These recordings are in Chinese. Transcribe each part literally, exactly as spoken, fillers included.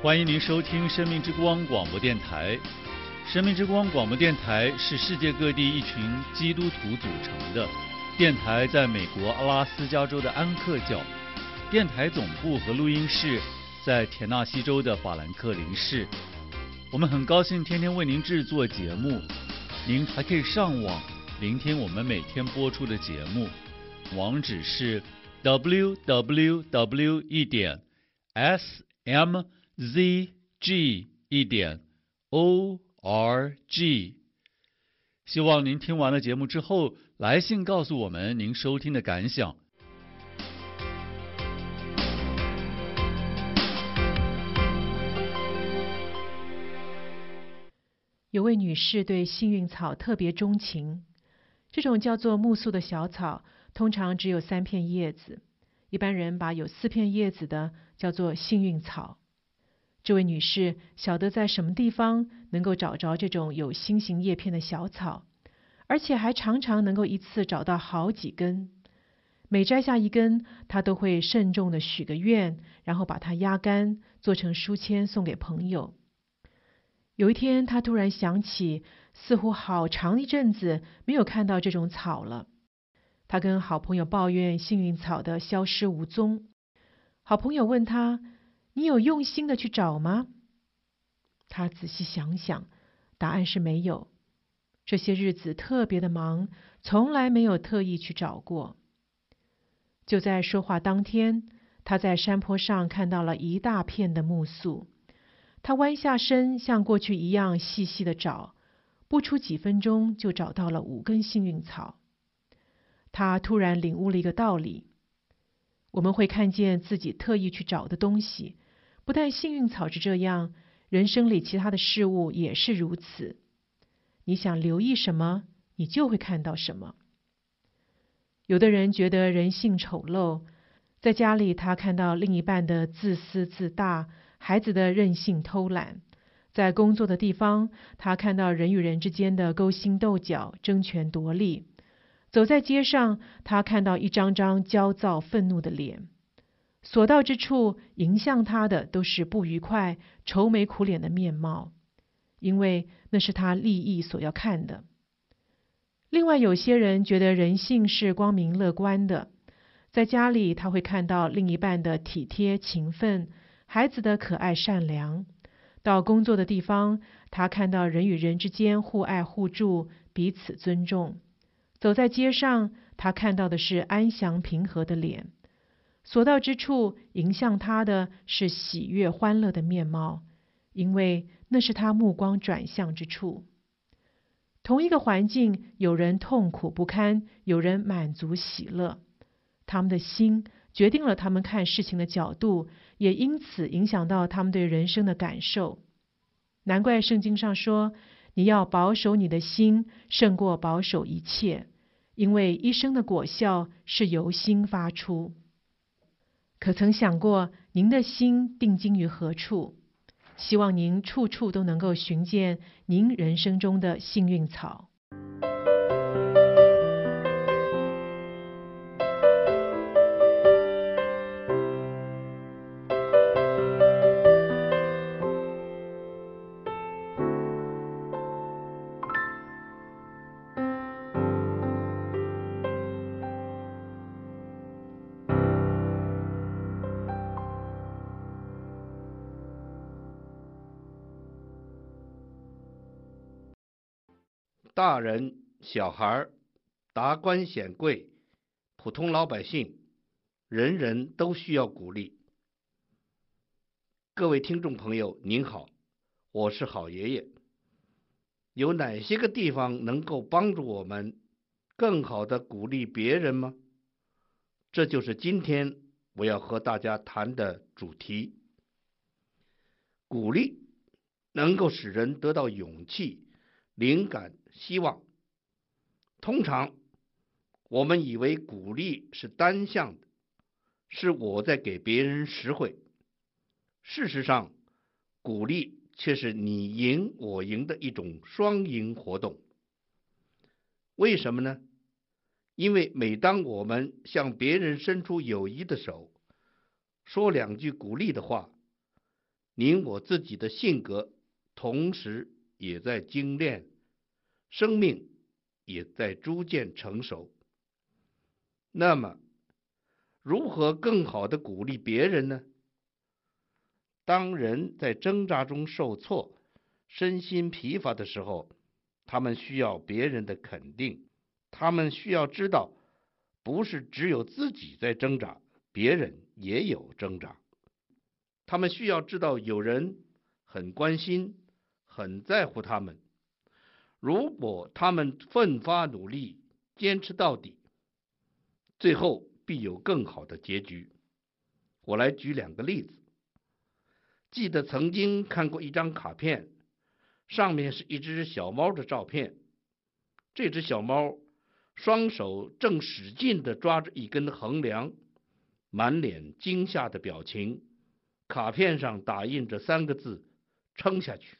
欢迎您收听生命之光广播电台。生命之光广播电台是世界各地一群基督徒组成的电台，在美国阿拉斯加州的安克角，电台总部和录音室在田纳西州的法兰克林市。我们很高兴天天为您制作节目，您还可以上网聆听我们每天播出的节目，网址是 double-u double-u double-u 一点 s m z g 一点 o r g。 希望您听完了节目之后来信告诉我们您收听的感想。 有位女士对幸运草特别钟情，这种叫做木素的小草通常只有三片叶子，一般人把有四片叶子的叫做幸运草。这位女士晓得在什么地方能够找着这种有心形叶片的小草，而且还常常能够一次找到好几根。每摘下一根，她都会慎重地许个愿，然后把它压干，做成书签送给朋友。有一天，她突然想起，似乎好长一阵子没有看到这种草了。她跟好朋友抱怨幸运草的消失无踪。好朋友问她：“你有用心的去找吗？”她仔细想想，答案是没有。这些日子特别的忙，从来没有特意去找过。就在说话当天，她在山坡上看到了一大片的木素。她弯下身，像过去一样细细的找，不出几分钟就找到了五根幸运草。她突然领悟了一个道理：我们会看见自己特意去找的东西，不但幸运草是这样，人生里其他的事物也是如此。你想留意什么，你就会看到什么。有的人觉得人性丑陋，在家里他看到另一半的自私自大，孩子的任性偷懒；在工作的地方，他看到人与人之间的勾心斗角、争权夺利；走在街上，他看到一张张焦躁愤怒的脸。所到之处，迎向他的都是不愉快、愁眉苦脸的面貌，因为那是他利益所要看的。另外，有些人觉得人性是光明乐观的，在家里他会看到另一半的体贴勤奋，孩子的可爱善良；到工作的地方，他看到人与人之间互爱互助，彼此尊重；走在街上，他看到的是安详平和的脸。所到之处，迎向他的是喜悦欢乐的面貌，因为那是他目光转向之处。同一个环境，有人痛苦不堪，有人满足喜乐。他们的心决定了他们看事情的角度，也因此影响到他们对人生的感受。难怪圣经上说，你要保守你的心，胜过保守一切，因为一生的果效是由心发出。可曾想过，您的心定睛于何处？希望您处处都能够寻见您人生中的幸运草。 大人、小孩、达官显贵、普通老百姓，人人都需要鼓励。各位听众朋友，您好，我是好爷爷。有哪些个地方能够帮助我们更好的鼓励别人吗？这就是今天我要和大家谈的主题。鼓励能够使人得到勇气、灵感、希望。通常我们以为鼓励是单向的，是我在给别人实惠。事实上，鼓励却是你赢我赢的一种双赢活动。为什么呢？因为每当我们向别人伸出友谊的手，说两句鼓励的话， 您我自己的性格同时也在精炼，生命也在逐渐成熟。那么，如何更好地鼓励别人呢？当人在挣扎中受挫、身心疲乏的时候，他们需要别人的肯定，他们需要知道，不是只有自己在挣扎，别人也有挣扎。他们需要知道有人很关心、很在乎他们。如果他们奋发努力、坚持到底，最后必有更好的结局。我来举两个例子。记得曾经看过一张卡片，上面是一只小猫的照片。这只小猫双手正使劲地抓着一根横梁，满脸惊吓的表情。卡片上打印着三个字：撑下去。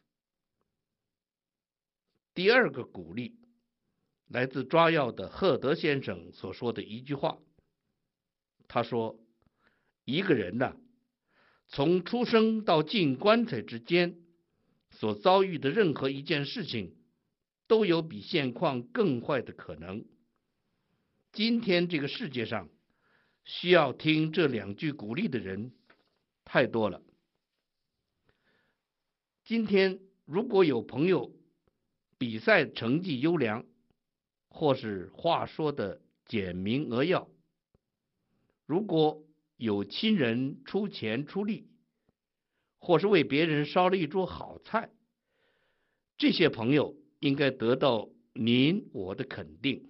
第二个鼓励来自抓药的赫德先生所说的一句话。他说，一个人呢、啊，从出生到进棺材之间所遭遇的任何一件事情，都有比现况更坏的可能。今天这个世界上需要听这两句鼓励的人太多了。今天如果有朋友比赛成绩优良，或是话说的简明扼要，如果有亲人出钱出力，或是为别人烧了一桌好菜，这些朋友应该得到您我的肯定。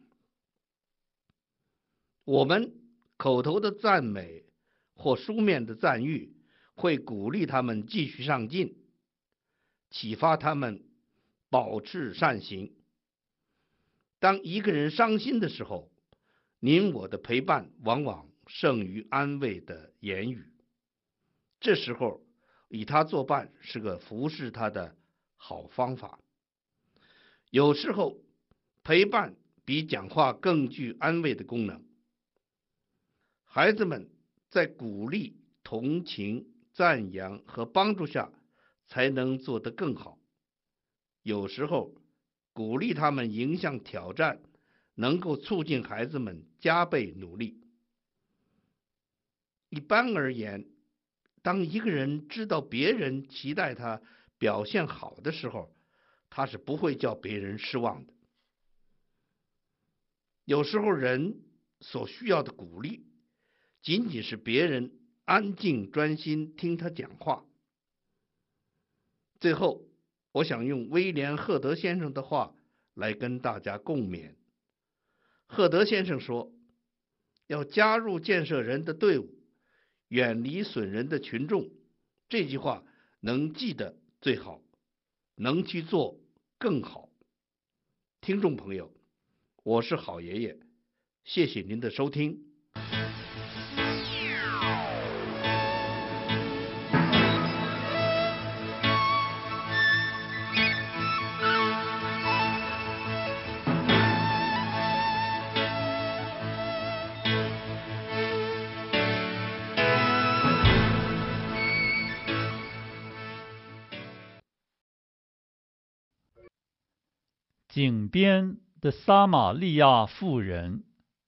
我们口头的赞美或书面的赞誉会鼓励他们继续上进，启发他们保持善行。当一个人伤心的时候，您我的陪伴往往胜于安慰的言语。这时候与他作伴是个服侍他的好方法。有时候陪伴比讲话更具安慰的功能。孩子们在鼓励、同情、赞扬和帮助下才能做得更好。有时候鼓励他们迎向挑战，能够促进孩子们加倍努力。一般而言，当一个人知道别人期待他表现好的时候，他是不会叫别人失望的。有时候人所需要的鼓励，仅仅是别人安静专心听他讲话。最后，我想用威廉·赫德先生的话来跟大家共勉。赫德先生说，要加入建设人的队伍，远离损人的群众。这句话能记得最好，能去做更好。听众朋友，我是好爷爷，谢谢您的收听。 井边的撒玛利亚妇人。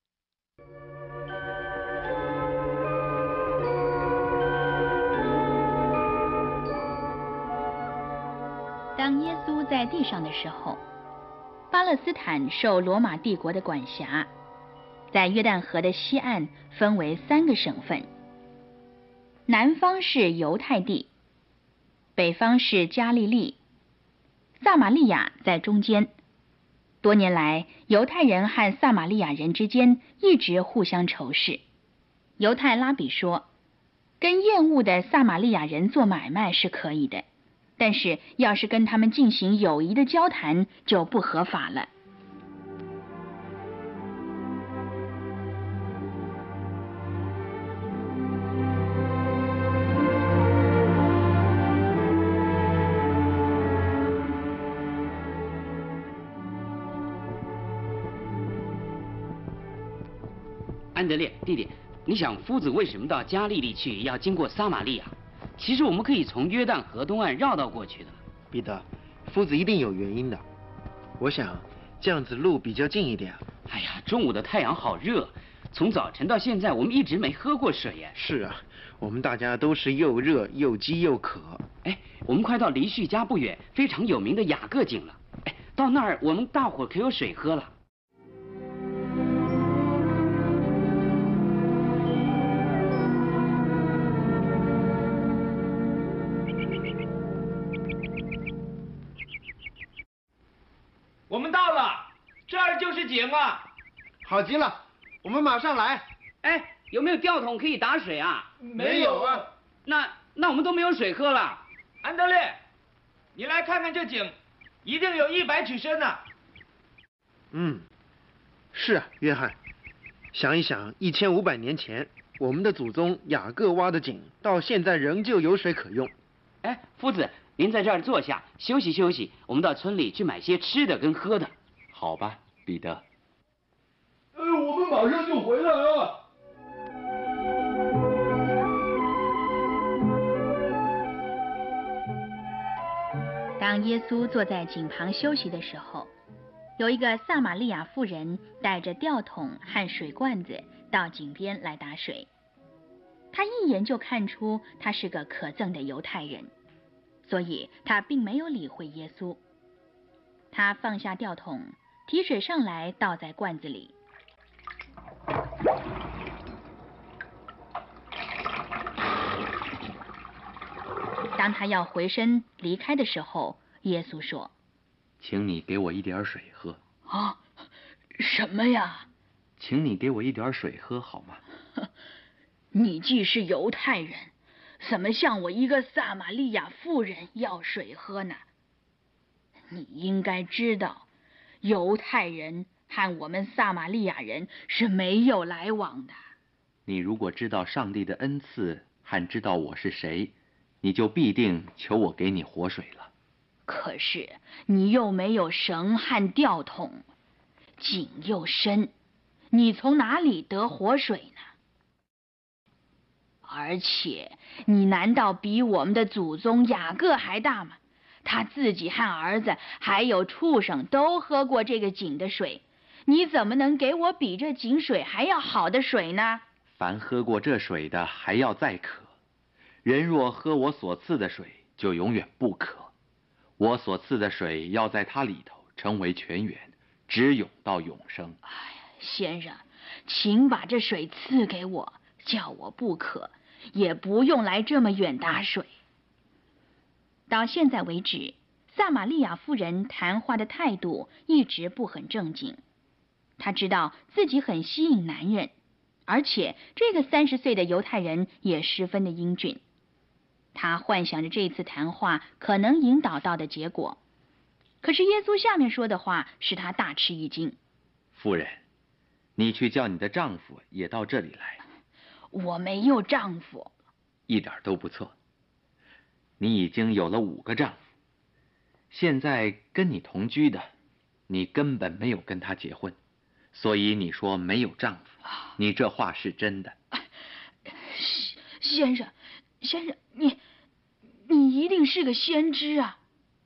当耶稣在地上的时候，巴勒斯坦受罗马帝国的管辖，在约旦河的西岸分为三个省份，南方是犹太地，北方是加利利，撒玛利亚在中间。多年来，犹太人和撒玛利亚人之间一直互相仇视。犹太拉比说，跟厌恶的撒玛利亚人做买卖是可以的，但是要是跟他们进行友谊的交谈就不合法了。 安德烈弟弟，你想夫子为什么到加利利去，要经过撒玛利亚？ 其实我们可以从约旦河东岸绕道过去的。 彼得，夫子一定有原因的。我想这样子路比较近一点。 哎呀，中午的太阳好热，从早晨到现在我们一直没喝过水呀。 是啊，我们大家都是又热又饥又渴。 哎，我们快到离旭家不远非常有名的雅各井了。哎，到那儿我们大伙可有水喝了。 我们到了，这儿就是井啊！ 好极了，我们马上来。 哎，有没有吊桶可以打水啊？ 没有啊。 那那我们都没有水喝了。 安德烈，你来看看这井，一定有一百尺深呢。 嗯，是啊，约翰。想一想，一千五百年前，我们的祖宗雅各挖的井，到现在仍旧有水可用。 哎，夫子，您在这儿坐下休息休息，我们到村里去买些吃的跟喝的。 好吧，彼得。 哎，我们马上就回来了。 当耶稣坐在井旁休息的时候，有一个撒玛利亚妇人带着吊桶和水罐子到井边来打水。他一眼就看出他是个可憎的犹太人，所以他并没有理会耶稣。他放下吊桶，提水上来倒在罐子里。当他要回身离开的时候，耶稣说：“ 请你给我一点水喝。” 啊，什么呀？ 请你给我一点水喝好吗？ 你既是犹太人，怎么向我一个撒玛利亚妇人要水喝呢？你应该知道，犹太人和我们撒玛利亚人是没有来往的。 你如果知道上帝的恩赐和知道我是谁，你就必定求我给你活水了。 可是你又没有绳和吊桶，井又深，你从哪里得活水呢？而且你难道比我们的祖宗雅各还大吗？他自己和儿子还有畜生都喝过这个井的水，你怎么能给我比这井水还要好的水呢？ 凡喝过这水的还要再渴，人若喝我所赐的水，就永远不渴。我所赐的水要在它里头成为泉源，直涌到永生。 哎呀，先生，请把这水赐给我，叫我不渴，也不用来这么远打水。到现在为止，撒玛利亚妇人谈话的态度一直不很正经。她知道自己很吸引男人，而且这个三十岁的犹太人也十分的英俊。她幻想着这次谈话可能引导到的结果。可是耶稣下面说的话使她大吃一惊。 夫人，你去叫你的丈夫也到这里来。 我没有丈夫。 一点都不错。你已经有了五个丈夫，现在跟你同居的，你根本没有跟他结婚，所以你说没有丈夫，你这话是真的。 先生，先生，你你一定是个先知啊！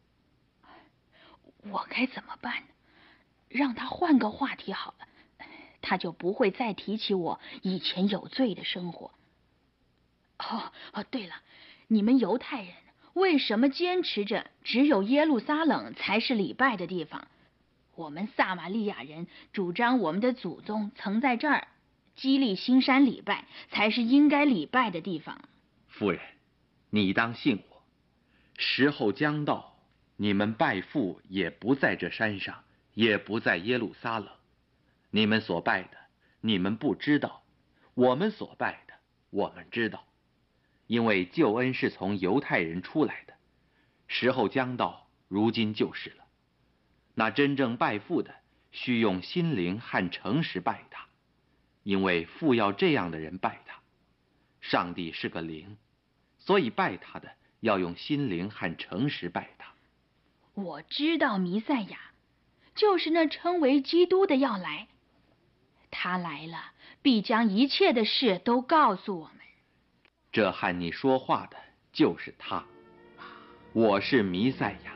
我该怎么办呢？让他换个话题好了，他就不会再提起我以前有罪的生活。哦哦，对了，你们犹太人为什么坚持着只有耶路撒冷才是礼拜的地方？我们撒玛利亚人主张我们的祖宗曾在这儿基利新山礼拜，才是应该礼拜的地方。 夫人，你当信我，时候将到，你们拜父也不在这山上，也不在耶路撒冷。你们所拜的，你们不知道；我们所拜的，我们知道。因为救恩是从犹太人出来的，时候将到，如今就是了。那真正拜父的，需用心灵和诚实拜他，因为父要这样的人拜他。上帝是个灵，所以拜他的要用心灵和诚实拜他。 我知道弥赛亚，就是那称为基督的要来，他来了，必将一切的事都告诉我们。 这和你说话的就是他，我是弥赛亚。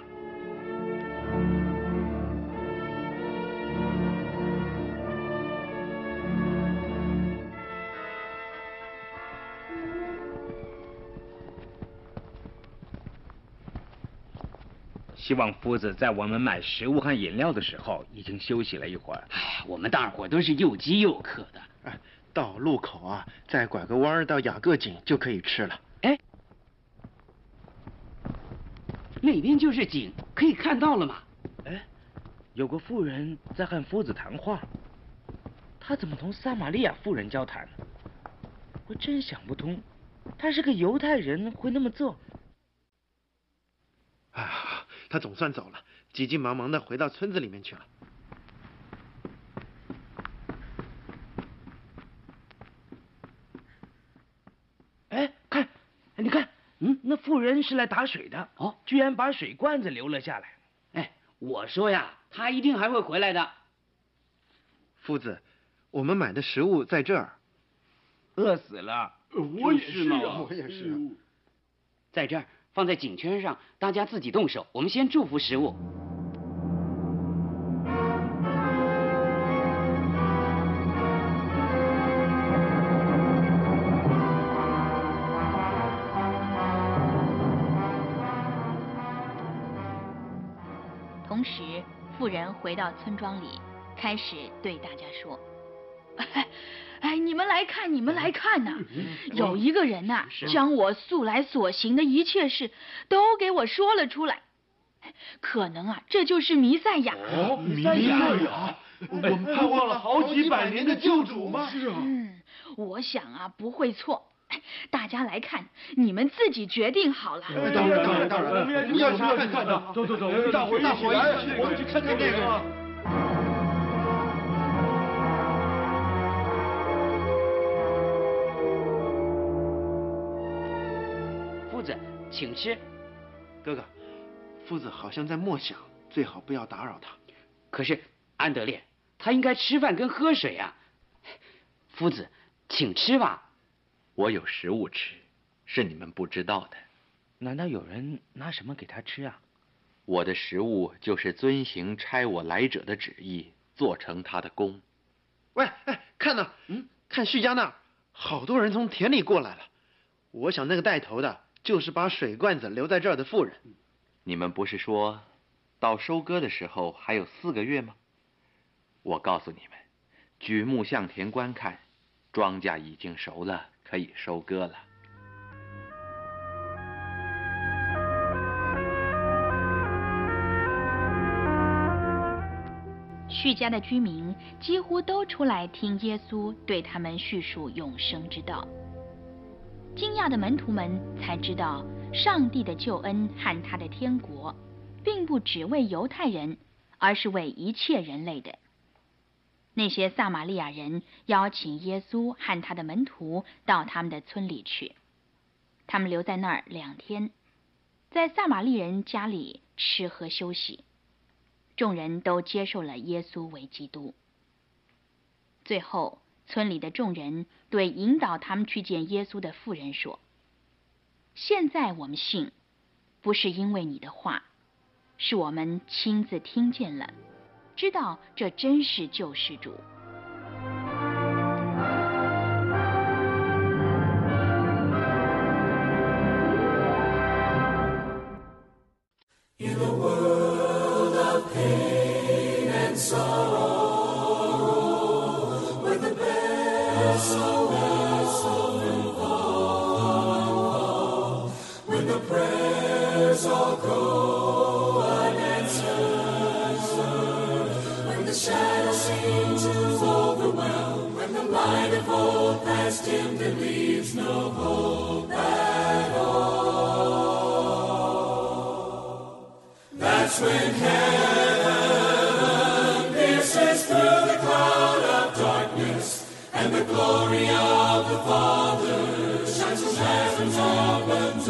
希望夫子在我们买食物和饮料的时候已经休息了一会儿。 哎，我们大伙都是又饥又渴的。 哎，到路口啊，再拐个弯到雅各井就可以吃了。 哎，那边就是井，可以看到了吗？ 哎，有个妇人在和夫子谈话，他怎么同撒玛利亚妇人交谈？我真想不通，他是个犹太人会那么做。 啊，他总算走了，急急忙忙的回到村子里面去了。 哎，看，你看，嗯，那妇人是来打水的， 哦， 居然把水罐子留了下来。 哎，我说呀，他一定还会回来的。 夫子，我们买的食物在这儿。 饿死了， 我也是啊， 我也是啊。 在这儿。放在井圈上，大家自己动手。我们先祝福食物。 同时，妇人回到村庄里，开始对大家说：“哎。”哎，你们来看，你们来看呐、啊！有一个人呐、啊，将我素来所行的一切事都给我说了出来。可能啊，这就是弥赛亚。 哦，弥赛亚！我们盼望了好几百年的救主吗？ 是啊。嗯，我想啊，不会错。大家来看，你们自己决定好了。 当然，当然，当然， 我们要去看看的。走走走，大伙大伙一起，我们去看看那个。 请吃。 哥哥，夫子好像在默想，最好不要打扰他。 可是安德烈，他应该吃饭跟喝水啊。夫子，请吃吧。 我有食物吃，是你们不知道的。 难道有人拿什么给他吃啊？ 我的食物就是遵行差我来者的旨意，做成他的功。 喂，哎，看呐，嗯，看叙加那儿，好多人从田里过来了。我想那个带头的。就是把水罐子留在这儿的妇人。 你们不是说，到收割的时候还有四个月吗？我告诉你们，举目向田观看，庄稼已经熟了，可以收割了。 叙加的居民几乎都出来听耶稣对他们叙述永生之道。惊讶的门徒们才知道，上帝的救恩和他的天国，并不只为犹太人，而是为一切人类的。那些撒玛利亚人邀请耶稣和他的门徒到他们的村里去，他们留在那儿两天，在撒玛利人家里吃喝休息。众人都接受了耶稣为基督。最后，村里的众人对引导他们去见耶稣的妇人说：“现在我们信，不是因为你的话，是我们亲自听见了，知道这真是救世主。” In a world of pain and sorrow, when the bells so often fall, when the prayers all go unanswered, when the shadows seem to overwhelm, when the light of hope has dimmed and leaves no hope at all. That's when heaven pierces through the cloud of darkness, and the glory of the Father shines as heaven's open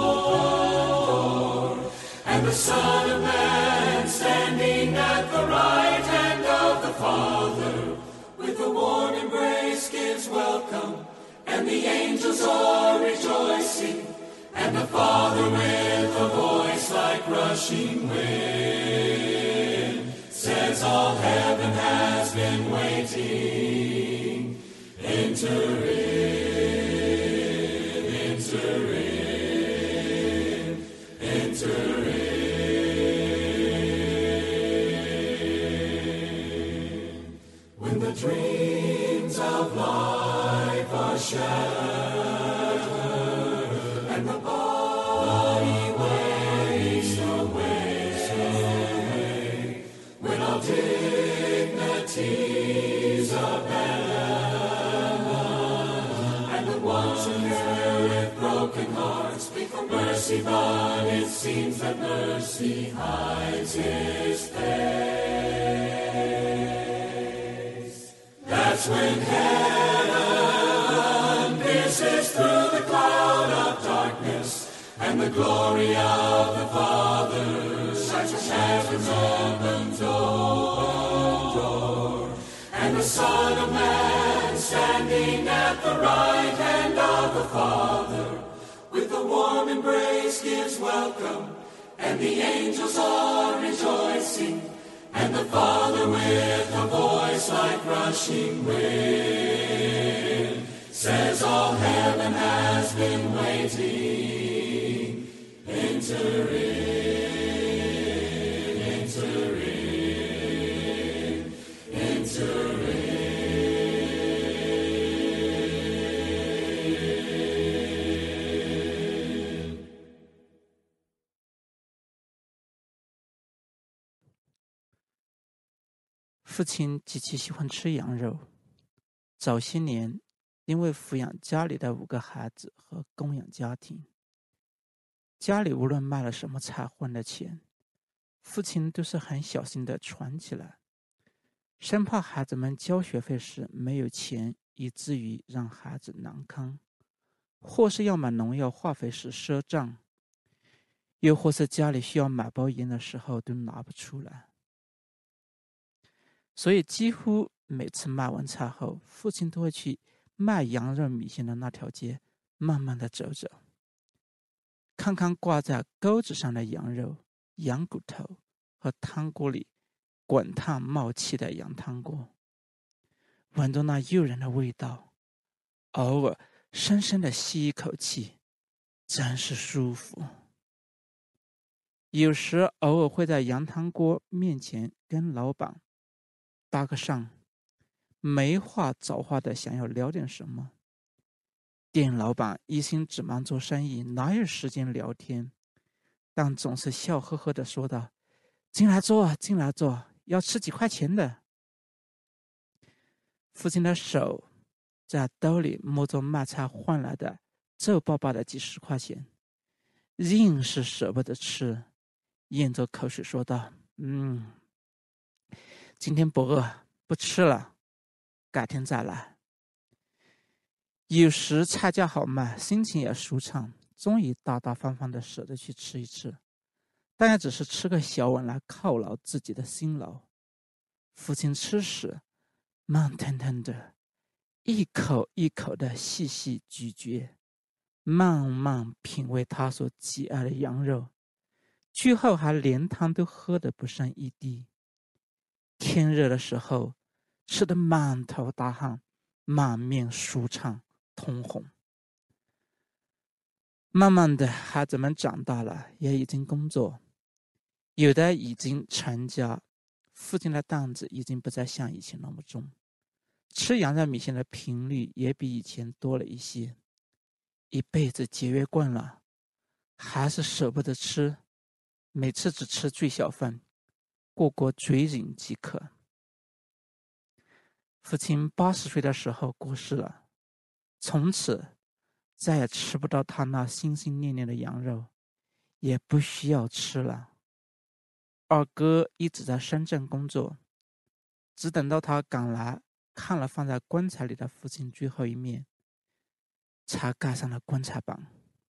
door. And the Son of Man standing at the right hand of the Father, with a warm embrace gives welcome, and the angels are rejoicing And the Father with a voice like rushing wind says all heaven has been waiting. Enter in, enter in, enter in. When the dreams of life are shattered and the body wastes away, when all dignities abandoned and the ones who carry with broken hearts speak for mercy, but it seems that mercy hides his face. That's when heaven pierces through the cloud of darkness, and the glory of the Father shines as heaven's open door. And the Son of Man standing at the right hand of the Father, with a warm embrace gives welcome, and the angels are rejoicing. And the Father with a voice like rushing wind says all heaven has been waiting. Enter in, enter in, enter in. 父亲极其喜欢吃羊肉。早些年，因为抚养家里的五个孩子和供养家庭，家里无论卖了什么菜换的钱，父亲都是很小心地存起来，生怕孩子们交学费时没有钱，以至于让孩子难堪，或是要买农药化肥时赊账，又或是家里需要买包盐的时候都拿不出来。所以几乎每次卖完菜后，父亲都会去卖羊肉米线的那条街慢慢地走走，看看挂在钩子上的羊肉、羊骨头和汤锅里滚烫冒气的羊汤锅，闻着那诱人的味道，偶尔深深地吸一口气，真是舒服。有时偶尔会在羊汤锅面前跟老板搭个讪，没话找话的想要聊点什么。店老板一心只忙做生意，哪有时间聊天，但总是笑呵呵的说道：进来坐，进来坐，要吃几块钱的。父亲的手在兜里摸着卖菜换来的皱巴巴的几十块钱，硬是舍不得吃，咽着口水说道：嗯，今天不饿，不吃了，改天再来。有时菜价好卖，心情也舒畅，终于大大方方的舍得去吃一吃，但也只是吃个小碗来犒劳自己的辛劳。父亲吃时慢腾腾的，一口一口的细细咀嚼，慢慢品味他所喜爱的羊肉，最后还连汤都喝得不剩一滴。天热的时候，吃得满头大汗，满面舒畅通红。慢慢的，孩子们长大了，也已经工作，有的已经成家，父亲的担子已经不再像以前那么重，吃羊肉米线的频率也比以前多了一些。一辈子节约惯了，还是舍不得吃，每次只吃最小份，过过嘴瘾即可。父亲八十岁的时候过世了，从此再也吃不到他那心心念念的羊肉，也不需要吃了。二哥一直在深圳工作，只等到他赶来看了放在棺材里的父亲最后一面，才盖上了棺材板。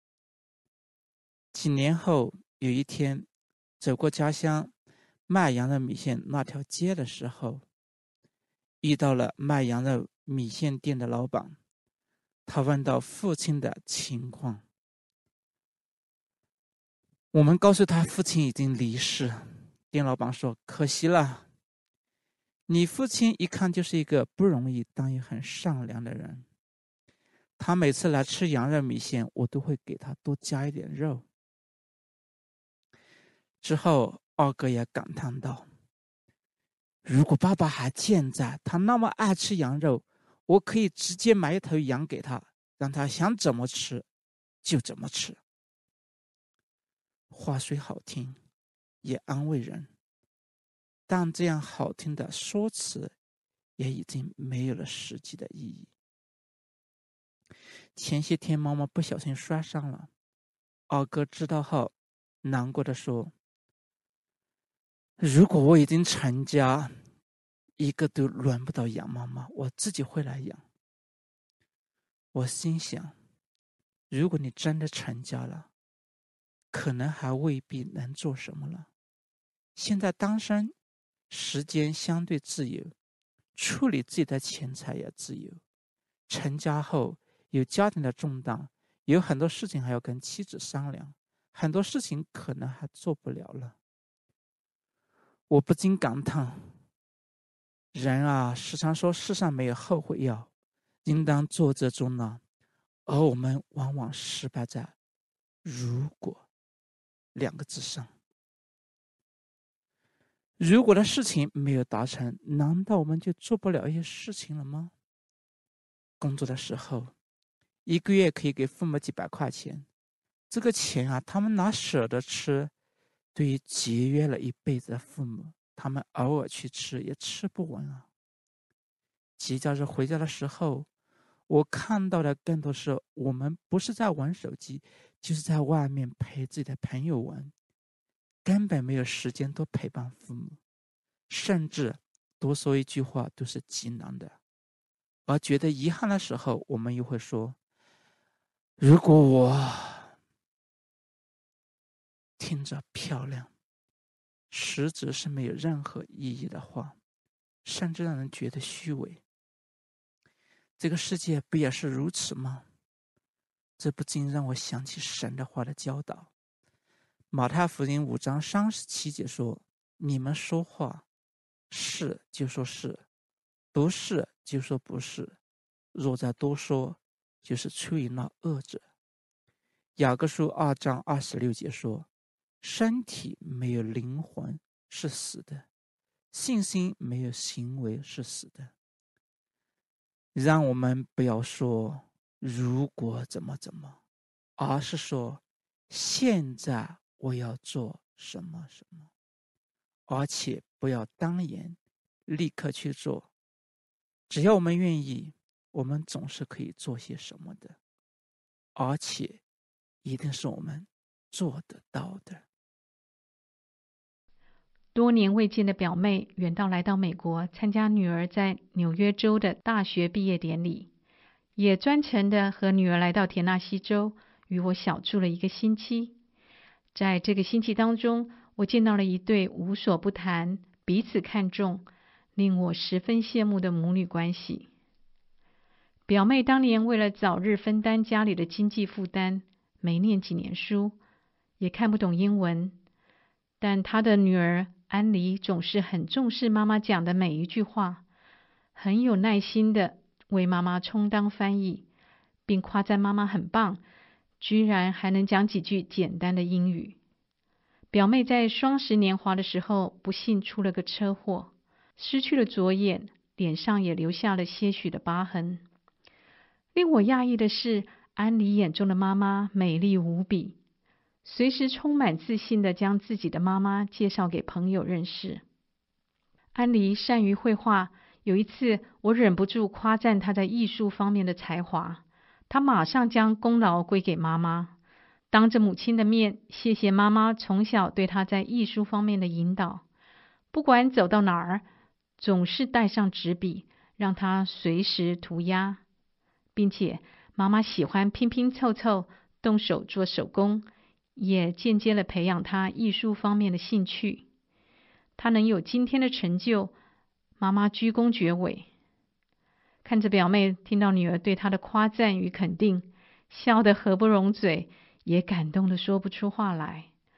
几年后，有一天走过家乡卖羊肉米线那条街的时候，遇到了卖羊肉米线店的老板。他问到父亲的情况， 我们告诉他父亲已经离世。店老板说：“可惜了，你父亲一看就是一个不容易但也很善良的人。他每次来吃羊肉米线，我都会给他多加一点肉。”之后，二哥也感叹道：“如果爸爸还健在，他那么爱吃羊肉，我可以直接买一头羊给他，让他想怎么吃就怎么吃。”话虽好听，也安慰人，但这样好听的说辞也已经没有了实际的意义。前些天妈妈不小心摔伤了，二哥知道后难过的说：“如果我已经成家，一个都轮不到养妈妈，我自己会来养。”我心想，如果你真的成家了，可能还未必能做什么了。现在单身，时间相对自由，处理自己的钱财也自由。成家后有家庭的重担，有很多事情还要跟妻子商量，很多事情可能还做不了了。我不禁感叹，人啊，时常说世上没有后悔药，应当做这做那，而我们往往失败在如果两个字上。如果的事情没有达成，难道我们就做不了一些事情了吗？工作的时候，一个月可以给父母几百块钱，这个钱啊，他们哪舍得吃？对于节约了一辈子的父母，他们偶尔去吃也吃不完啊。节假日回家的时候，我看到的更多是我们不是在玩手机，就是在外面陪自己的朋友玩，根本没有时间多陪伴父母，甚至多说一句话都是极难的。而觉得遗憾的时候，我们又会说，如果我……听着漂亮，实质是没有任何意义的话，甚至让人觉得虚伪。这个世界不也是如此吗？这不禁让我想起神的话的教导。马太福音五章三十七节说：“你们说话，是就说是，不是就说不是，若再多说，就是出于那恶者。”雅各书二章二十六节说：“身体没有灵魂是死的，信心没有行为是死的。”让我们不要说如果怎么怎么，而是说现在我要做什么什么，而且不要当言立刻去做。只要我们愿意，我们总是可以做些什么的，而且一定是我们做得到的。 多年未见的表妹远道来到美国，参加女儿在纽约州的大学毕业典礼，也专程的和女儿来到田纳西州，与我小住了一个星期。在这个星期当中，我见到了一对无所不谈、彼此看重、令我十分羡慕的母女关系。表妹当年为了早日分担家里的经济负担，没念几年书，也看不懂英文，但她的女儿安妮总是很重视妈妈讲的每一句话，很有耐心的为妈妈充当翻译，并夸赞妈妈很棒，居然还能讲几句简单的英语。表妹在双十年华的时候不幸出了个车祸，失去了左眼，脸上也留下了些许的疤痕。令我讶异的是，安妮眼中的妈妈美丽无比，随时充满自信地将自己的妈妈介绍给朋友认识。安妮善于绘画，有一次我忍不住夸赞她在艺术方面的才华，她马上将功劳归给妈妈，当着母亲的面谢谢妈妈从小对她在艺术方面的引导，不管走到哪儿，总是带上纸笔，让她随时涂鸦，并且妈妈喜欢拼拼凑凑，动手做手工，也间接了培养他艺术方面的兴趣。他能有今天的成就，妈妈居功厥伟。看着表妹听到女儿对她的夸赞与肯定，笑得合不拢嘴，也感动得说不出话来。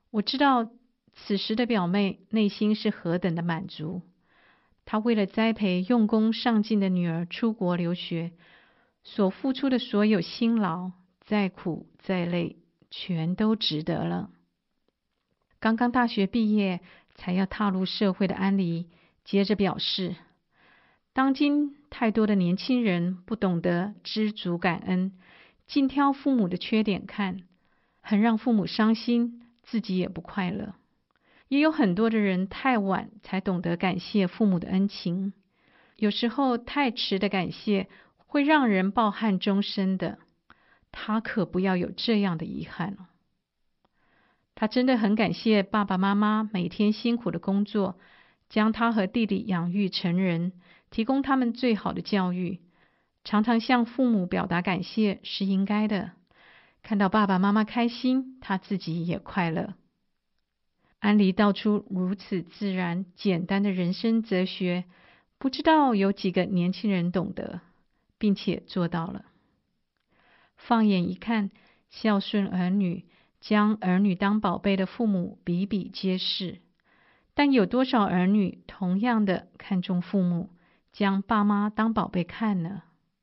我知道此时的表妹内心是何等的满足。她为了栽培用功上进的女儿出国留学，所付出的所有辛劳，再苦再累，全都值得了。刚刚大学毕业，才要踏入社会的安妮，接着表示，当今太多的年轻人不懂得知足感恩，尽挑父母的缺点看，很让父母伤心，自己也不快乐。也有很多的人太晚才懂得感谢父母的恩情，有时候太迟的感谢会让人抱憾终身的。他可不要有这样的遗憾。他真的很感谢爸爸妈妈每天辛苦的工作，将他和弟弟养育成人，提供他们最好的教育。常常向父母表达感谢是应该的，看到爸爸妈妈开心，他自己也快乐。安妮道出如此自然简单的人生哲学，不知道有几个年轻人懂得，并且做到了。放眼一看，孝顺儿女，将儿女当宝贝的父母比比皆是，但有多少儿女同样的看重父母，将爸妈当宝贝看呢？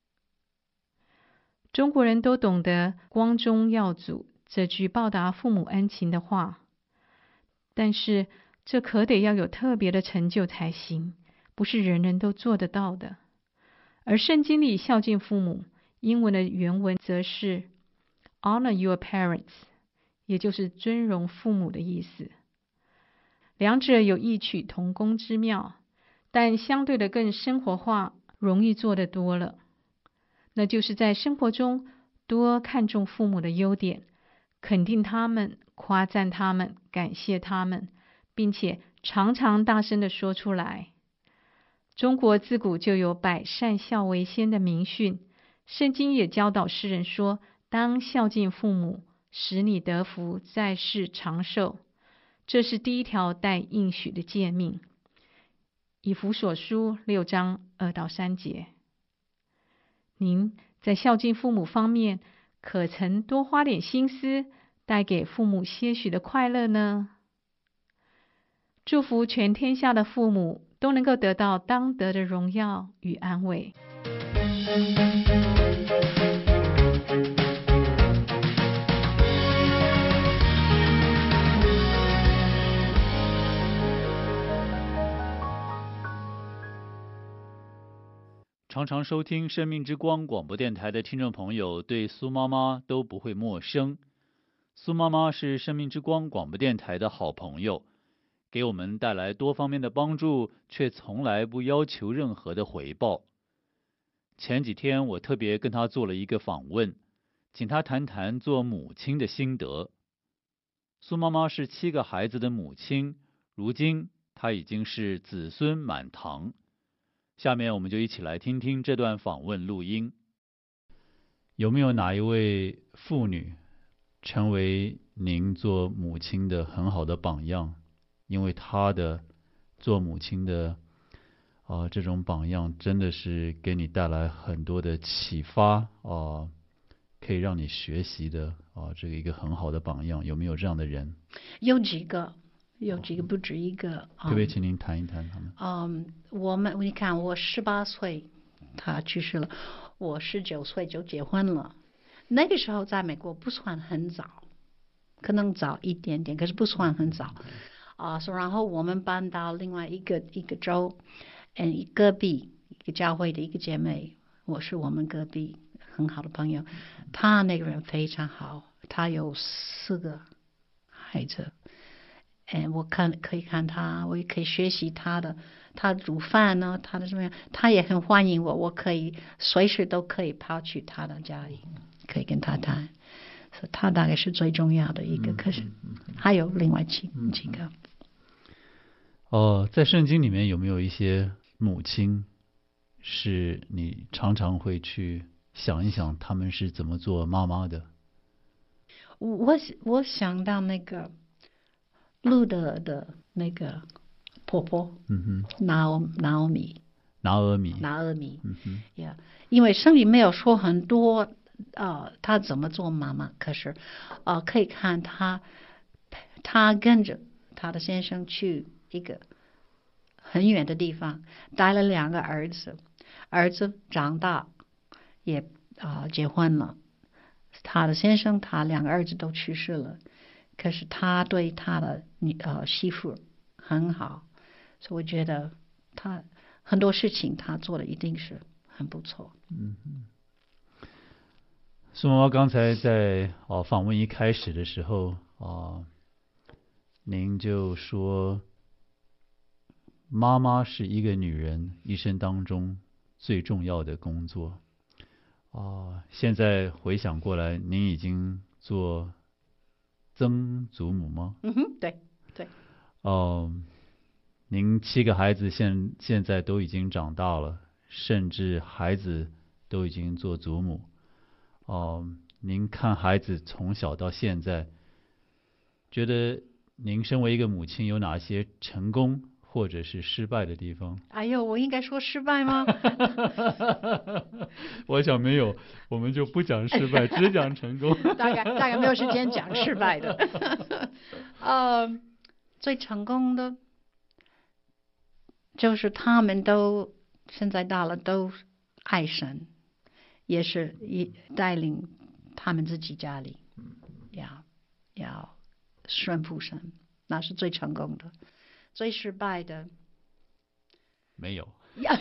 中国人都懂得光宗耀祖这句报答父母恩情的话，但是这可得要有特别的成就才行，不是人人都做得到的。而圣经里孝敬父母，英文的原文则是 honor your parents， 也就是尊荣父母的意思。两者有异曲同工之妙，但相对的更生活化，容易做得多了。那就是在生活中多看重父母的优点，肯定他们，夸赞他们，感谢他们，并且常常大声地说出来。中国自古就有百善孝为先的名训，圣经也教导世人说，当孝敬父母，使你得福，在世长寿。这是第一条带应许的诫命，以弗所书六章二到三节。您在孝敬父母方面，可曾多花点心思，带给父母些许的快乐呢？祝福全天下的父母都能够得到当得的荣耀与安慰。 常常收听生命之光广播电台的听众朋友对苏妈妈都不会陌生。苏妈妈是生命之光广播电台的好朋友，给我们带来多方面的帮助，却从来不要求任何的回报。前几天我特别跟她做了一个访问，请她谈谈做母亲的心得。苏妈妈是七个孩子的母亲，如今她已经是子孙满堂。下面我们就一起来听听这段访问录音。有没有哪一位妇女成为您做母亲的很好的榜样？因为她的做母亲的啊、呃、这种榜样真的是给你带来很多的启发啊、呃，可以让你学习的啊、呃、这个一个很好的榜样。有没有这样的人？ 有几个。有几个不止一个， 可不可以请您谈一谈他们？ 嗯，我们你看，我十八岁他去世了，我十九岁就结婚了。那个时候在美国不算很早，可能早一点点，可是不算很早啊。所、uh, 然后我们搬到另外一个一个州，嗯，隔壁一个教会的一个姐妹，我是我们隔壁很好的朋友，她那个人非常好，她有四个孩子。哎，我看可以看他，我也可以学习他的，他煮饭呢，他的怎么样，他也很欢迎我，我可以随时都可以跑去他的家里，可以跟他谈，所以他大概是最重要的一个，可是还有另外几几个。 哦，在圣经里面有没有一些母亲，是你常常会去想一想，他们是怎么做妈妈的？ 我我想到那个。路德的那个婆婆， 嗯哼， 拿俄拿俄米， 拿俄米， 拿俄米， 嗯哼， 呀、yeah, ，因为圣经没有说很多，呃，她怎么做妈妈，可是，呃，可以看她他跟着他的先生去一个很远的地方，带了两个儿子，儿子长大也啊、呃、结婚了，他的先生他两个儿子都去世了，可是他对他的女呃媳妇很好，所以我觉得他很多事情他做的一定是很不错。 嗯嗯。苏妈妈刚才在哦访问一开始的时候啊、哦，您就说妈妈是一个女人一生当中最重要的工作啊、哦。现在回想过来，您已经做曾祖母吗？ 嗯哼，对对。 哦，您七个孩子现现在都已经长大了，甚至孩子都已经做祖母。哦，您看孩子从小到现在，觉得您身为一个母亲有哪些成功或者是失败的地方？ 哎呦，我应该说失败吗？ 我想没有，我们就不讲失败，只讲成功。 大概大概没有时间讲失败的。呃，最成功的就是他们都现在大了，都爱神。也是一带领他们自己家里要要顺服神，那是最成功的。最失败的没有。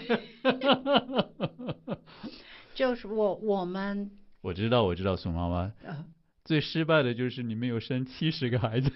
就是我我们我知道我知道，宋妈妈、呃、最失败的就是你们有生七十个孩子。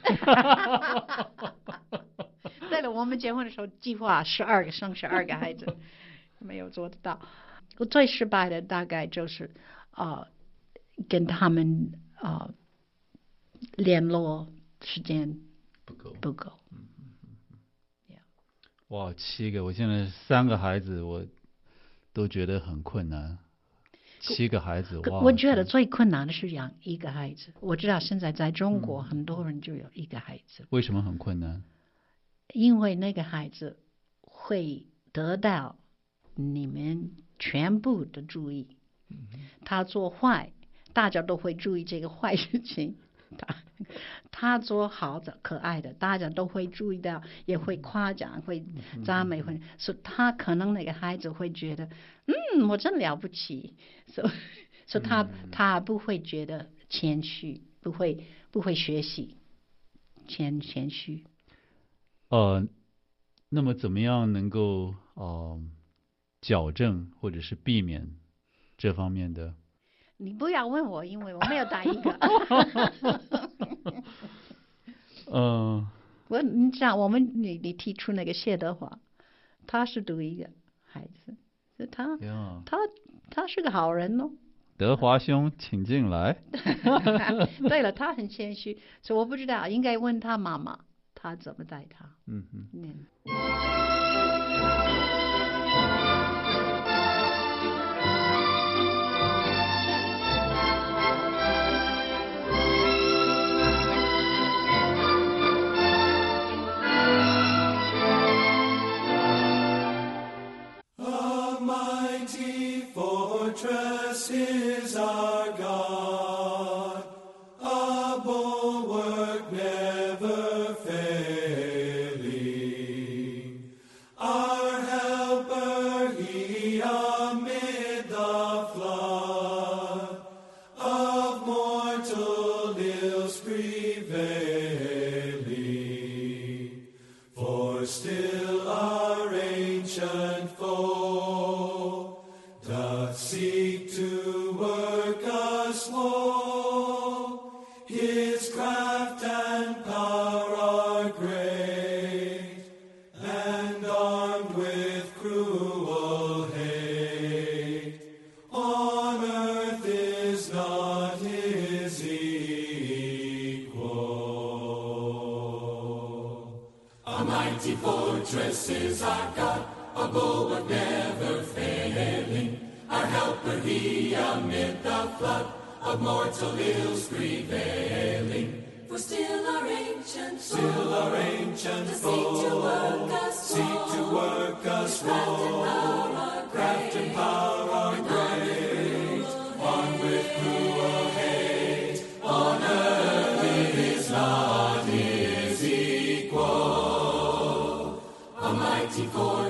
对了，我们结婚的时候计划十二个生十二个孩子，没有做得到。我最失败的大概就是啊、呃，跟他们啊、呃、联络时间不够不够。 嗯嗯嗯 yeah. 哇，七个！我现在三个孩子，我都觉得很困难。七个孩子，哇！ 我觉得最困难的是养一个孩子。我知道现在在中国、嗯、很多人就有一个孩子。 为什么很困难？ 因为那个孩子会得到你们全部的注意，他做坏，大家都会注意这个坏事情；他他做好的、可爱的，大家都会注意到，也会夸奖、会赞美，会，所以他可能那个孩子会觉得，嗯，我真了不起，所以所以他他不会觉得谦虚，不会不会学习谦谦虚。 呃，那么怎么样能够呃？矫正或者是避免这方面的？ 你不要问我，因为我没有带一个。 嗯、呃， 我你知道，我们你你提出那个谢德华，他是独一个孩子，所以他他他是个好人哦。 德华兄，请进来。 对了，他很谦虚，所以我不知道，应该问他妈妈，他怎么带他。 嗯嗯。嗯 Fortress is our God, a bulwark never failing, our helper he amid the flood of mortal ills prevailing, for still our ancient foe doth seek to work us woe. His craft and power are great, and armed with cruel hate. On earth is not his equal. A mighty fortress is our God, a bulwark never failing, our helper he amid the flood of mortal ills prevailing. For still our ancient foe, still our ancient foe, seek to work us seek to work us woe. Craft and power are great, armed with cruel hate. On earth it is not his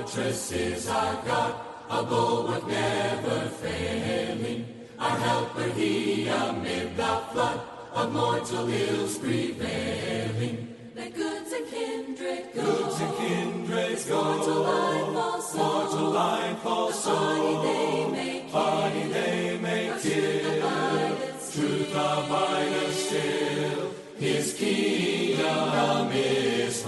fortress is our God, a bulwark never failing. Our helper he amid the flood of mortal ills prevailing. Let goods and kindred go, goods and kindred go, mortal life also, mortal life also, party they may kill, party they may kill, truth abideth still, his kingdom is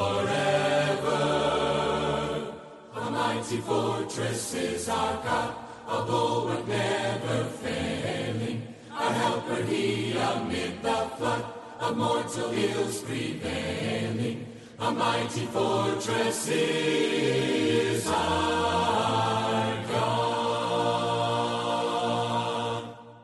forever. A mighty fortress is our God, a bulwark never failing. Our helper he amid the flood of mortal ills prevailing. A mighty fortress is our God.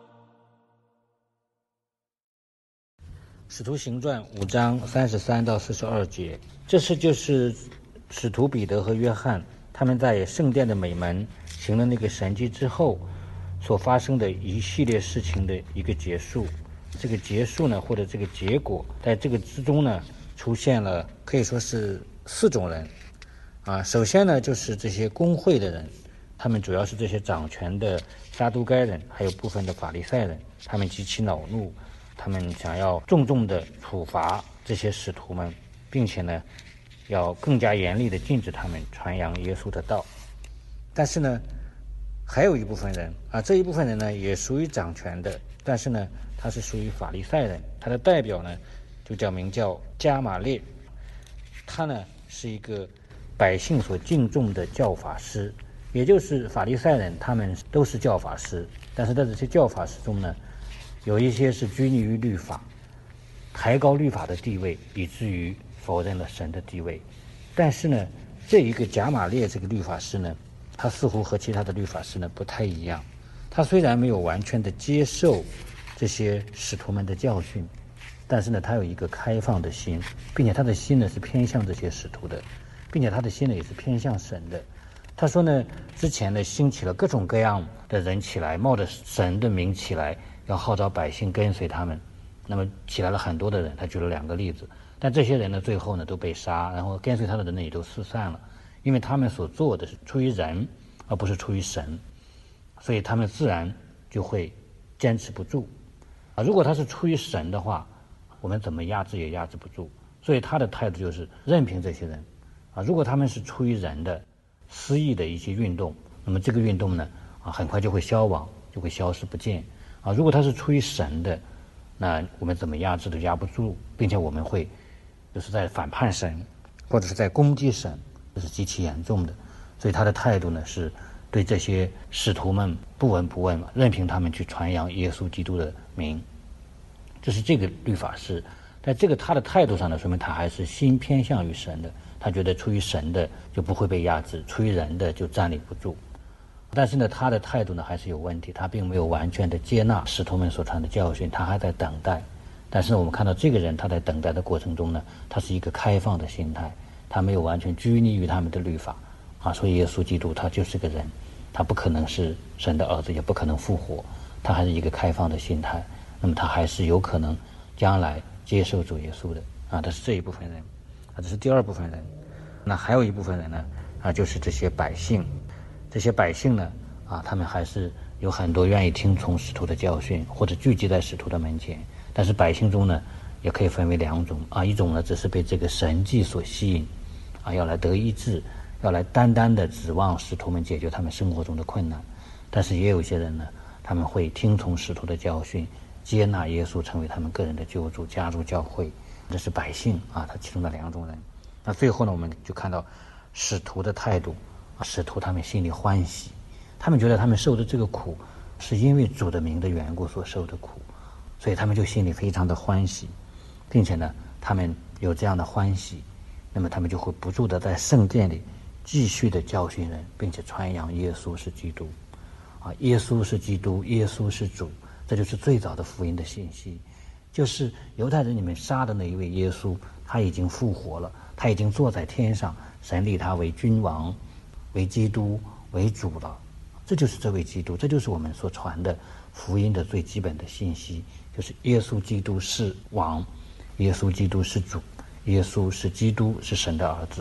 使徒行传五章三十三到四十二节，这是就是使徒彼得和约翰他们在圣殿的美门行了那个神迹之后所发生的一系列事情的一个结束。这个结束呢，或者这个结果，在这个之中呢，出现了可以说是四种人啊。首先呢，就是这些公会的人，他们主要是这些掌权的撒都该人，还有部分的法利赛人，他们极其恼怒，他们想要重重的处罚这些使徒们，并且呢，要更加严厉的禁止他们传扬耶稣的道。但是呢，还有一部分人啊，这一部分人呢，也属于掌权的，但是呢，他是属于法利赛人，他的代表呢就叫名叫加马列，他呢是一个百姓所敬重的教法师，也就是法利赛人他们都是教法师，但是在这些教法师中呢，有一些是拘泥于律法，抬高律法的地位，以至于否认了神的地位。但是呢，这一个加马列这个律法师呢，他似乎和其他的律法师呢不太一样，他虽然没有完全的接受这些使徒们的教训，但是呢，他有一个开放的心，并且他的心呢是偏向这些使徒的，并且他的心呢也是偏向神的。他说呢，之前呢兴起了各种各样的人起来，冒着神的名起来，要号召百姓跟随他们。那么起来了很多的人，他举了两个例子，但这些人呢最后呢都被杀，然后跟随他的人呢也都四散了，因为他们所做的是出于人，而不是出于神，所以他们自然就会坚持不住。啊，如果他是出于神的话，我们怎么压制也压制不住。所以他的态度就是任凭这些人。啊，如果他们是出于人的私意的一些运动，那么这个运动呢，啊，很快就会消亡，就会消失不见。啊，如果他是出于神的，那我们怎么压制都压不住，并且我们会就是在反叛神，或者是在攻击神，这是极其严重的。所以他的态度呢，是对这些使徒们不闻不问，任凭他们去传扬耶稣基督的名。这是这个律法师，在这个他的态度上呢，说明他还是心偏向于神的。他觉得出于神的就不会被压制，出于人的就站立不住。但是呢，他的态度呢还是有问题，他并没有完全的接纳使徒们所传的教训，他还在等待。但是呢，我们看到这个人他在等待的过程中呢，他是一个开放的心态，他没有完全拘泥于他们的律法啊。所以耶稣基督他就是个人，他不可能是神的儿子，也不可能复活，他还是一个开放的心态。那么他还是有可能将来接受主耶稣的啊。这是这一部分人啊，这是第二部分人。那还有一部分人呢啊，就是这些百姓。这些百姓呢啊，他们还是有很多愿意听从使徒的教训，或者聚集在使徒的门前。但是百姓中呢，也可以分为两种啊，一种呢只是被这个神迹所吸引啊，要来得医治，要来单单的指望使徒们解决他们生活中的困难。但是也有一些人呢，他们会听从使徒的教训，接纳耶稣成为他们个人的救主，加入教会。这是百姓啊，他其中的两种人。那最后呢，我们就看到使徒的态度啊，使徒他们心里欢喜，他们觉得他们受的这个苦是因为主的名的缘故所受的苦，所以他们就心里非常的欢喜，并且呢，他们有这样的欢喜，那么他们就会不住的在圣殿里继续的教训人，并且传扬耶稣是基督啊，耶稣是基督，耶稣是主，这就是最早的福音的信息，就是犹太人里面杀的那一位耶稣，他已经复活了，他已经坐在天上，神立他为君王，为基督，为主了。这就是这位基督，这就是我们所传的福音的最基本的信息，就是耶稣基督是王，耶稣基督是主，耶稣是基督，是神的儿子。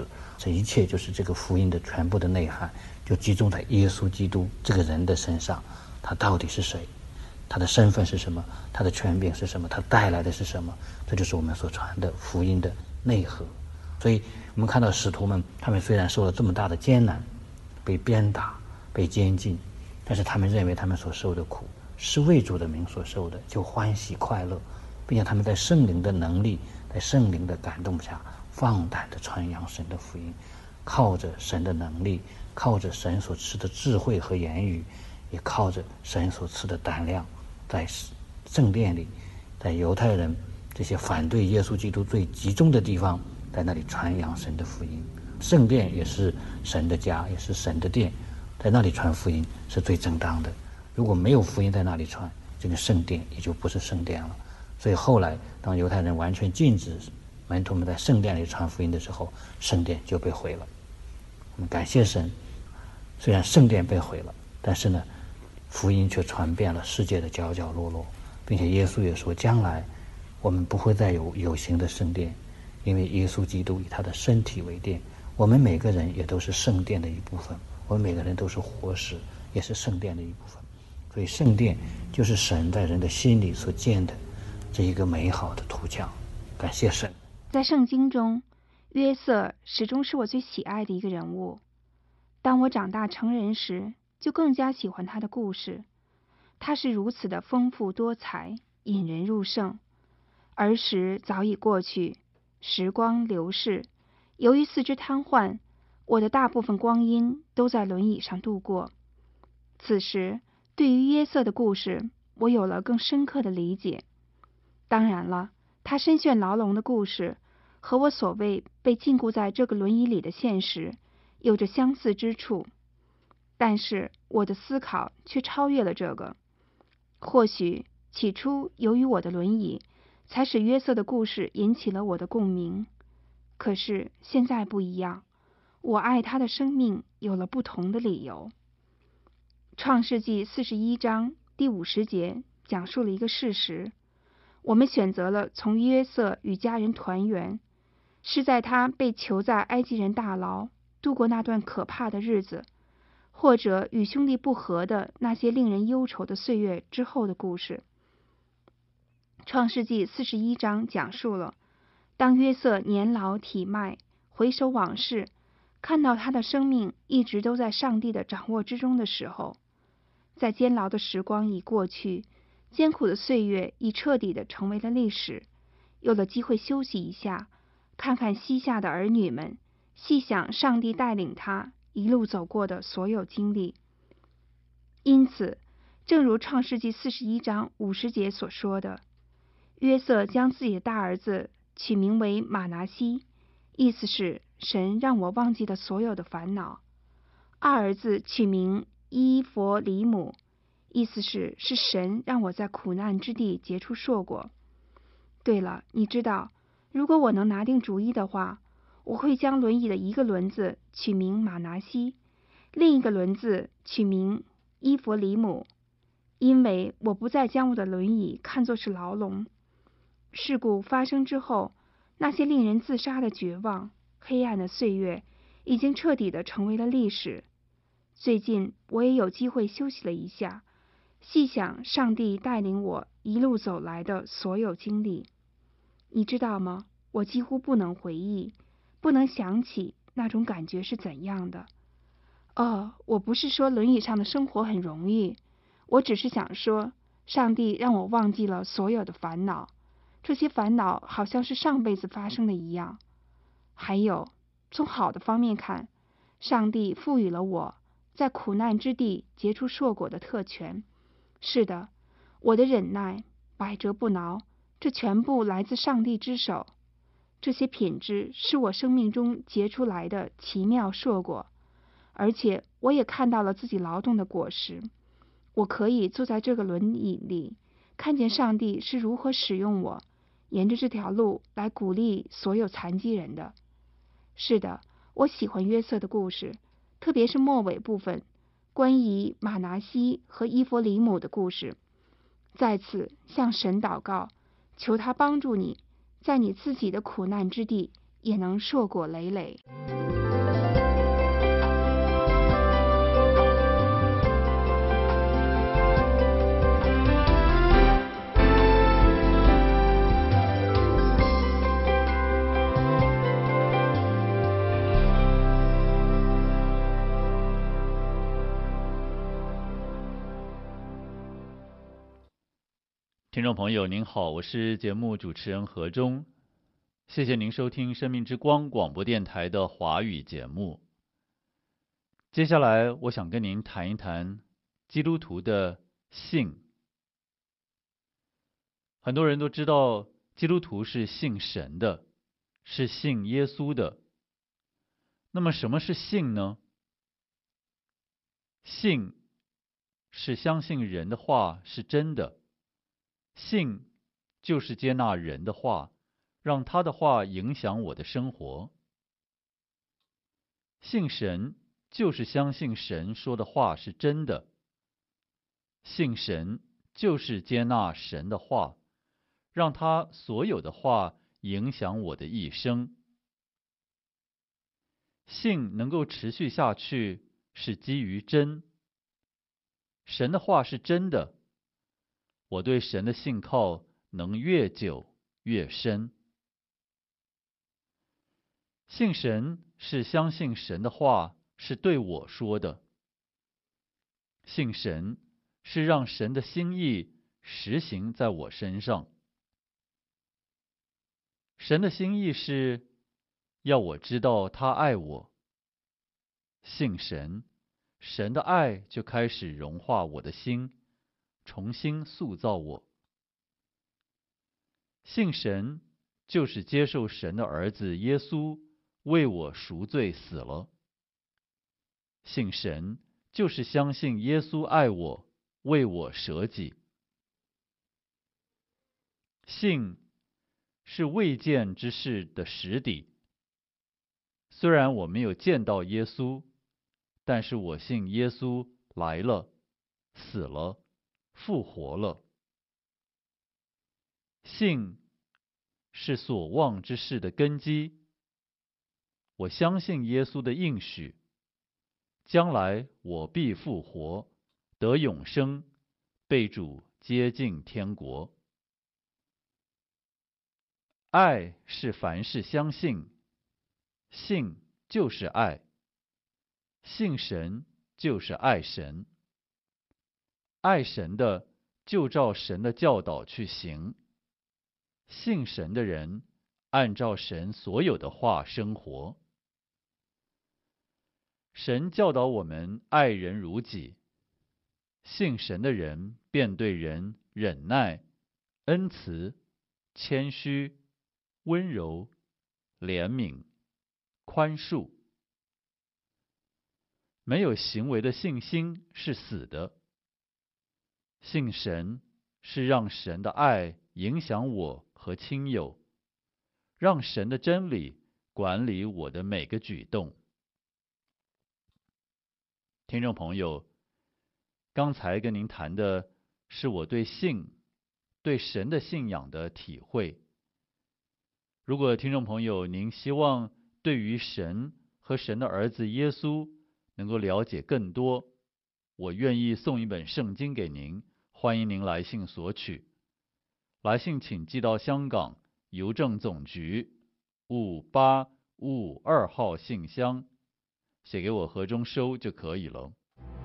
这一切就是这个福音的全部的内涵，就集中在耶稣基督这个人的身上。他到底是谁？他的身份是什么？他的权柄是什么？他带来的是什么？这就是我们所传的福音的内核。所以我们看到使徒们，他们虽然受了这么大的艰难，被鞭打，被监禁，但是他们认为他们所受的苦是为主的名所受的，就欢喜快乐，并且他们在圣灵的能力，在圣灵的感动下，放胆的传扬神的福音，靠着神的能力，靠着神所赐的智慧和言语，也靠着神所赐的胆量，在圣殿里，在犹太人这些反对耶稣基督最集中的地方，在那里传扬神的福音。圣殿也是神的家，也是神的殿，在那里传福音是最正当的。如果没有福音在那里传，这个圣殿也就不是圣殿了。所以后来当犹太人完全禁止门徒们在圣殿里传福音的时候，圣殿就被毁了。我们感谢神，虽然圣殿被毁了，但是呢，福音却传遍了世界的角角落落，并且耶稣也说，将来我们不会再有有形的圣殿，因为耶稣基督以他的身体为殿，我们每个人也都是圣殿的一部分，我们每个人都是活石，也是圣殿的一部分。所以圣殿就是神在人的心里所建的这一个美好的图像。感谢神。 在圣经中，约瑟始终是我最喜爱的一个人物。当我长大成人时，就更加喜欢他的故事。他是如此的丰富多彩，引人入胜。儿时早已过去，时光流逝，由于四肢瘫痪，我的大部分光阴都在轮椅上度过。此时对于约瑟的故事，我有了更深刻的理解。当然了，他身陷牢笼的故事和我所谓被禁锢在这个轮椅里的现实有着相似之处，但是我的思考却超越了这个。或许起初由于我的轮椅，才使约瑟的故事引起了我的共鸣。可是现在不一样，我爱他的生命有了不同的理由。创世纪四十一章第五十节讲述了一个事实：我们选择了从约瑟与家人团圆，是在他被囚在埃及人大牢度过那段可怕的日子，或者与兄弟不和的那些令人忧愁的岁月之后的故事。创世纪四十一章讲述了，当约瑟年老体迈，回首往事，看到他的生命一直都在上帝的掌握之中的时候，在监牢的时光已过去，艰苦的岁月已彻底的成为了历史，有了机会休息一下，看看膝下的儿女们，细想上帝带领他一路走过的所有经历。因此，正如创世纪四十一章五十节所说的，约瑟将自己的大儿子取名为马拿西，意思是神让我忘记了所有的烦恼；二儿子取名伊弗里姆，意思是是神让我在苦难之地结出硕果。对了，你知道，如果我能拿定主意的话，我会将轮椅的一个轮子取名马拿西，另一个轮子取名伊弗里姆，因为我不再将我的轮椅看作是牢笼。事故发生之后，那些令人自杀的绝望、黑暗的岁月已经彻底的成为了历史。最近我也有机会休息了一下，细想上帝带领我一路走来的所有经历。你知道吗？我几乎不能回忆，不能想起那种感觉是怎样的。哦，我不是说轮椅上的生活很容易，我只是想说，上帝让我忘记了所有的烦恼，这些烦恼好像是上辈子发生的一样。还有，从好的方面看，上帝赋予了我在苦难之地结出硕果的特权。是的，我的忍耐、百折不挠，这全部来自上帝之手。这些品质是我生命中结出来的奇妙硕果，而且我也看到了自己劳动的果实。我可以坐在这个轮椅里，看见上帝是如何使用我，沿着这条路来鼓励所有残疾人的。是的，我喜欢约瑟的故事，特别是末尾部分，关于马拿西和伊弗里姆的故事。在此向神祷告，求他帮助你，在你自己的苦难之地也能硕果累累。 听众朋友您好，我是节目主持人何忠，谢谢您收听生命之光广播电台的华语节目。接下来我想跟您谈一谈基督徒的信。很多人都知道基督徒是信神的，是信耶稣的。那么什么是信呢？信是相信人的话是真的，信就是接纳人的话，让他的话影响我的生活。信神就是相信神说的话是真的，信神就是接纳神的话，让他所有的话影响我的一生。信能够持续下去，是基于真。神的话是真的，我对神的信靠能越久越深。信神是相信神的话是对我说的，信神是让神的心意实行在我身上。神的心意是要我知道他爱我，信神，神的爱就开始融化我的心，重新塑造我。信神就是接受神的儿子耶稣为我赎罪死了。信神就是相信耶稣爱我，为我舍己。信是未见之事的实底。虽然我没有见到耶稣，但是我信耶稣来了，死了，复活了。信是所望之事的根基。我相信耶稣的应许，将来我必复活，得永生，被主接进天国。爱是凡事相信，信就是爱，信神就是爱神，爱神的就照神的教导去行，信神的人按照神所有的话生活。神教导我们爱人如己，信神的人便对人忍耐、恩慈、谦虚、温柔、怜悯、宽恕。没有行为的信心是死的。信神是让神的爱影响我和亲友，让神的真理管理我的每个举动。听众朋友，刚才跟您谈的是我对信、对神的信仰的体会。如果听众朋友您希望对于神和神的儿子耶稣能够了解更多，我愿意送一本圣经给您，欢迎您来信索取。来信请寄到香港邮政总局五八五五二号信箱，写给我何中收就可以了。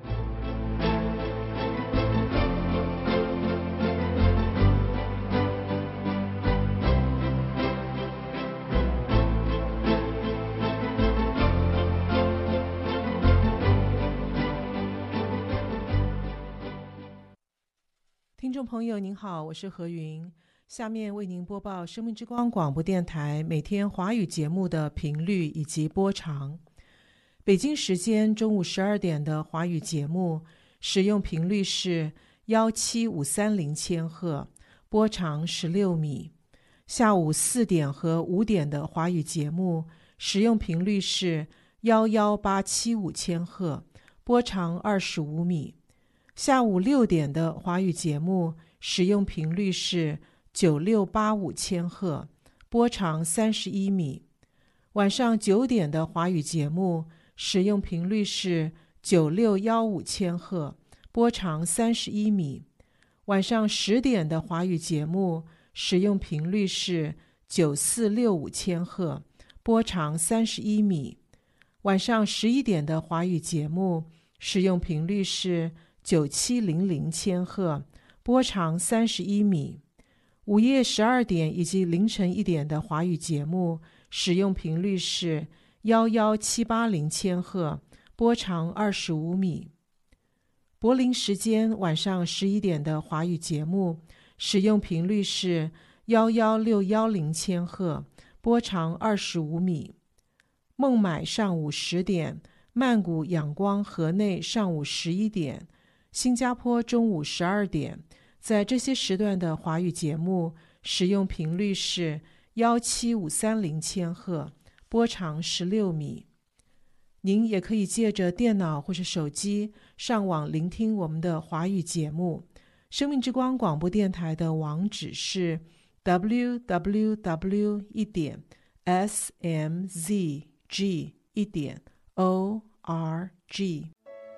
听众朋友您好，我是何云，下面为您播报生命之光广播电台每天华语节目的频率以及播长。北京时间中午十二点的华语节目使用频率是一七五三零千赫，波长十六米。下午四点和五点的华语节目使用频率是一一八七五千赫，波长二十五米。下午六点的华语节目使用频率是九六八五千赫，波长三十一米。晚上九点的华语节目使用频率是九六一五千赫，波长三十一米。晚上十点的华语节目使用频率是九四六五千赫，波长三十一米。晚上十一点的华语节目使用频率是九七零零千赫， 波长三十一米。午夜十二点以及凌晨一点的华语节目使用频率是一一七八零千赫，波长二十五米。柏林时间晚上十一点的华语节目使用频率是一一六一零千赫，波长二十五米。孟买上午十点，曼谷仰光河内上午十一点，新加坡中午十二点，在这些时段的华语节目使用频率是一七五三零千赫，波长十六米。您也可以借着电脑或是手机上网聆听我们的华语节目。生命之光广播电台的网址是 double-u double-u double-u 一点 s m z g 一点 o r g。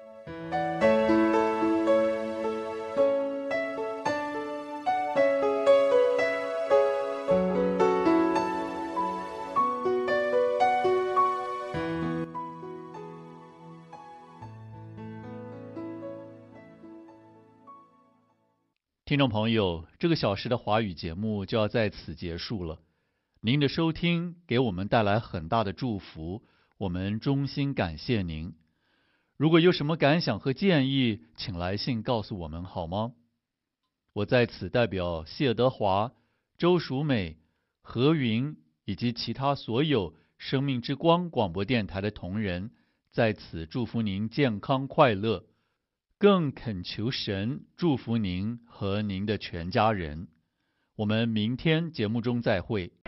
听众朋友，这个小时的华语节目就要在此结束了。您的收听给我们带来很大的祝福，我们衷心感谢您。如果有什么感想和建议，请来信告诉我们好吗？我在此代表谢德华、周淑美、何云以及其他所有生命之光广播电台的同仁，在此祝福您健康快乐，更恳求神祝福您和您的全家人。我们明天节目中再会。